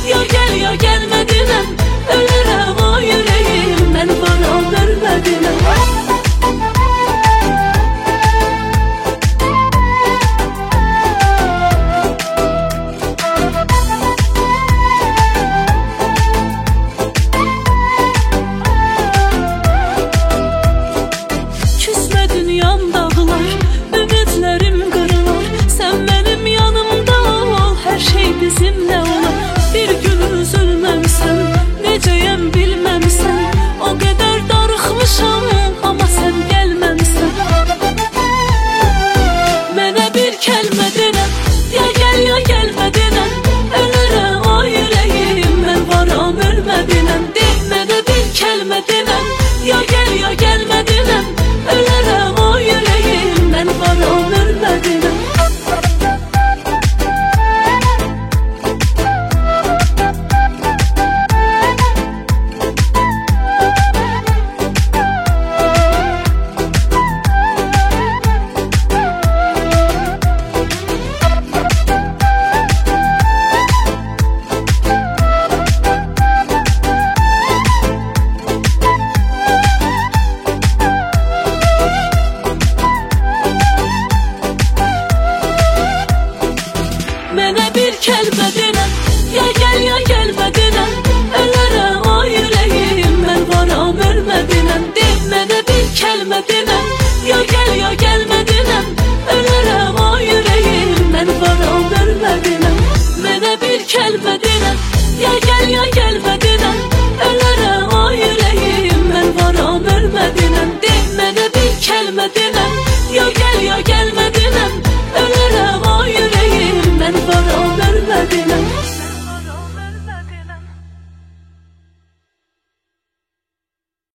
Ya gel ya gelme dinəm, ölürəm o yüreğim, mən varam ölmədinəm. Küsmə dünyam dağılar, ümidlərim qırılar, sən mənim yanımda ol, hər şey bizimlə olar. Bir gün üzülməmsən, necəyəm bilməmsən, o qədər darıxmışam, amma sən gəlməmsən. Mənə bir kəlmə denəm, ya gəl ya gəlmə denəm, ölürəm o yüreğim, mən varam ölmədinəm. De, mənə bir kəlmə denəm, ya gəl ya gəlmə denəm, ölürəm o yüreğim, mən varam ölmədinəm. Mənə bir kəlmə denəm.